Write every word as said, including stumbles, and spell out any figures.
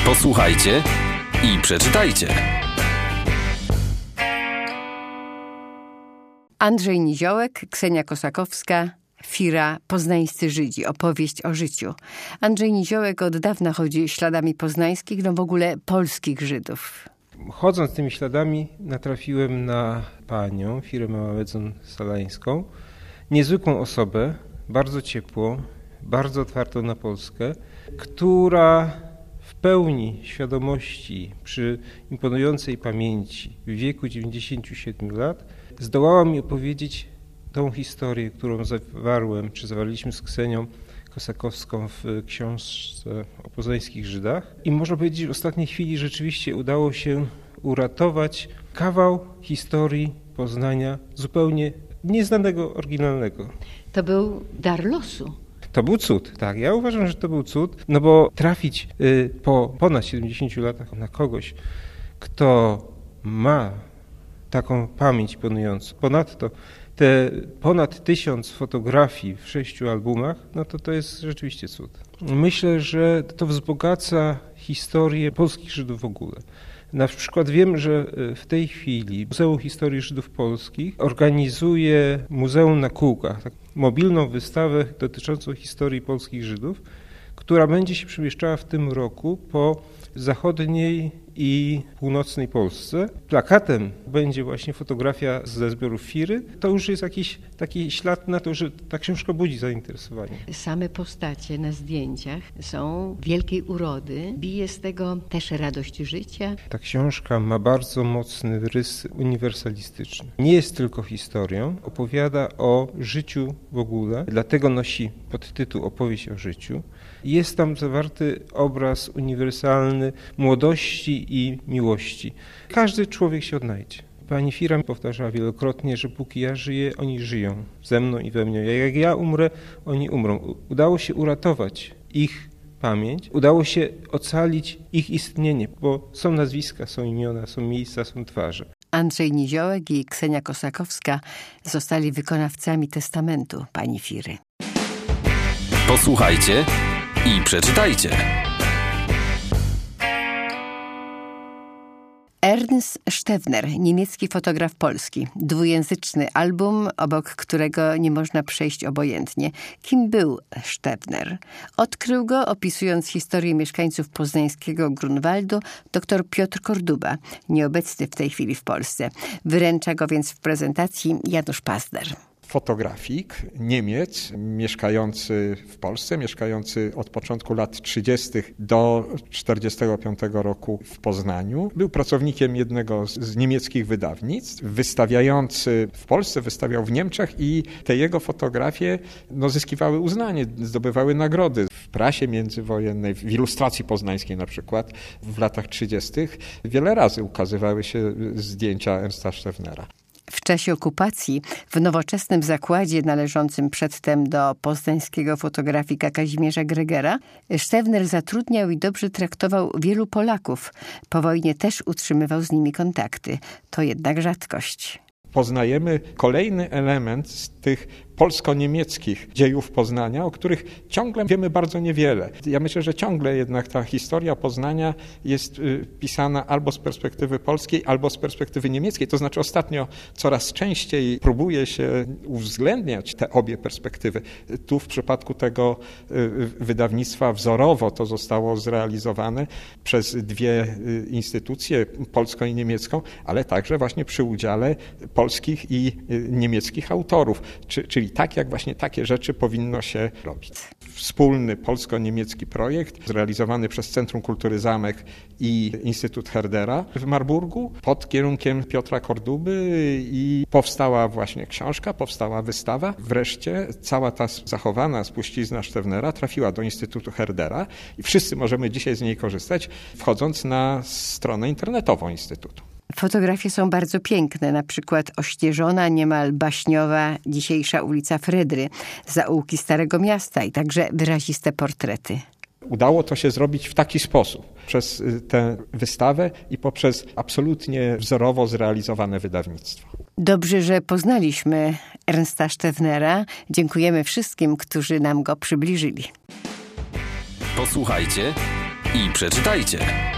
Posłuchajcie i przeczytajcie. Andrzej Niziołek, Ksenia Kosakowska, Fira, Poznańscy Żydzi. Opowieść o życiu. Andrzej Niziołek od dawna chodzi śladami poznańskich, no w ogóle polskich Żydów. Chodząc tymi śladami natrafiłem na panią, Firę Maławedzon-Salańską. Niezwykłą osobę, bardzo ciepłą, bardzo otwartą na Polskę, która w pełni świadomości, przy imponującej pamięci w wieku dziewięćdziesięciu siedmiu lat zdołała mi opowiedzieć tą historię, którą zawarłem, czy zawarliśmy z Ksenią Kosakowską w książce o poznańskich Żydach. I można powiedzieć, że w ostatniej chwili rzeczywiście udało się uratować kawał historii Poznania zupełnie nieznanego, oryginalnego. To był dar losu. To był cud, tak. Ja uważam, że to był cud, no bo trafić y, po ponad siedemdziesięciu latach na kogoś, kto ma taką pamięć imponującą. Ponadto te ponad tysiąc fotografii w sześciu albumach, no to to jest rzeczywiście cud. Myślę, że to wzbogaca historię polskich Żydów w ogóle. Na przykład wiem, że w tej chwili Muzeum Historii Żydów Polskich organizuje Muzeum na Kółkach, tak, mobilną wystawę dotyczącą historii polskich Żydów, która będzie się przemieszczała w tym roku po zachodniej i północnej Polsce. Plakatem będzie właśnie fotografia ze zbiorów Firy. To już jest jakiś taki ślad na to, że ta książka budzi zainteresowanie. Same postacie na zdjęciach są wielkiej urody. Bije z tego też radość życia. Ta książka ma bardzo mocny rys uniwersalistyczny. Nie jest tylko historią, opowiada o życiu w ogóle, dlatego nosi podtytuł Opowieść o życiu. Jest tam zawarty obraz uniwersalny młodości i miłości. Każdy człowiek się odnajdzie. Pani Fira powtarzała wielokrotnie, że póki ja żyję, oni żyją ze mną i we mnie. Jak ja umrę, oni umrą. Udało się uratować ich pamięć, udało się ocalić ich istnienie, bo są nazwiska, są imiona, są miejsca, są twarze. Andrzej Niziołek i Ksenia Kosakowska zostali wykonawcami testamentu pani Firy. Posłuchajcie i przeczytajcie. Ernst Stewner, niemiecki fotograf polski. Dwujęzyczny album, obok którego nie można przejść obojętnie. Kim był Stewner? Odkrył go, opisując historię mieszkańców poznańskiego Grunwaldu, dr Piotr Korduba, nieobecny w tej chwili w Polsce. Wyręcza go więc w prezentacji Janusz Pazder. Fotografik, Niemiec, mieszkający w Polsce, mieszkający od początku lat trzydziestych do czterdziestego piątego roku w Poznaniu. Był pracownikiem jednego z, z niemieckich wydawnictw, wystawiający w Polsce, wystawiał w Niemczech i te jego fotografie no, zyskiwały uznanie, zdobywały nagrody w prasie międzywojennej, w ilustracji poznańskiej na przykład w latach trzydziestych. Wiele razy ukazywały się zdjęcia Ernsta Stewnera. W czasie okupacji w nowoczesnym zakładzie należącym przedtem do poznańskiego fotografika Kazimierza Gregera Stewner zatrudniał i dobrze traktował wielu Polaków. Po wojnie też utrzymywał z nimi kontakty. To jednak rzadkość. Poznajemy kolejny element z tych polsko-niemieckich dziejów Poznania, o których ciągle wiemy bardzo niewiele. Ja myślę, że ciągle jednak ta historia Poznania jest pisana albo z perspektywy polskiej, albo z perspektywy niemieckiej. To znaczy ostatnio coraz częściej próbuje się uwzględniać te obie perspektywy. Tu w przypadku tego wydawnictwa wzorowo to zostało zrealizowane przez dwie instytucje, polską i niemiecką, ale także właśnie przy udziale polskich i niemieckich autorów, czyli tak jak właśnie takie rzeczy powinno się robić. Wspólny polsko-niemiecki projekt zrealizowany przez Centrum Kultury Zamek i Instytut Herdera w Marburgu pod kierunkiem Piotra Korduby i powstała właśnie książka, powstała wystawa. Wreszcie cała ta zachowana spuścizna Stewnera trafiła do Instytutu Herdera i wszyscy możemy dzisiaj z niej korzystać, wchodząc na stronę internetową Instytutu. Fotografie są bardzo piękne, na przykład ośnieżona, niemal baśniowa dzisiejsza ulica Frydry, zaułki Starego Miasta i także wyraziste portrety. Udało to się zrobić w taki sposób, przez tę wystawę i poprzez absolutnie wzorowo zrealizowane wydawnictwo. Dobrze, że poznaliśmy Ernsta Stewnera. Dziękujemy wszystkim, którzy nam go przybliżyli. Posłuchajcie i przeczytajcie.